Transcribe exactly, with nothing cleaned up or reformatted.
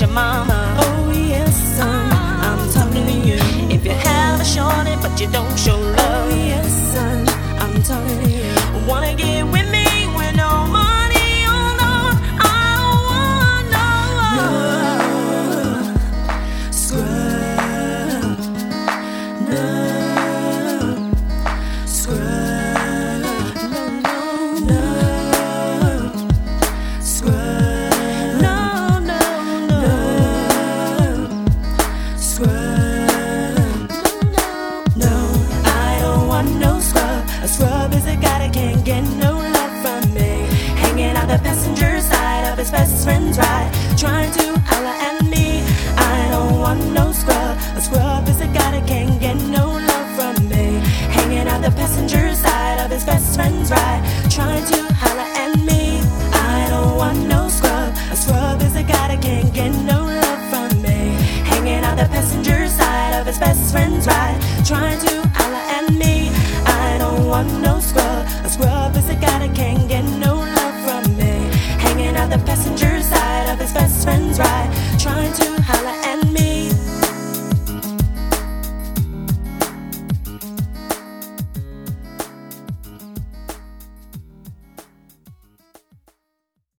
your mama. Oh yes, son, I'm talking to you. If you have a shorty but you don't show love, oh yes, son, I'm talking to you. wanna get with me with no money, oh no, I don't want no, no scrub, no scrub, no, no, no scrub, no, no, no, no scrub, no, I don't want no scrub. A scrub is a guy that can't get no love from me, hanging out the passenger side of his best friend's ride, trying to holler at me. I don't want no scrub. A scrub is a guy that can't get no love from me, hanging out the passenger side of his best friend's ride, trying to holler at me. I don't want no scrub. A scrub is a guy that can't get no love from me, hanging out the passenger side of his best friend's ride, trying to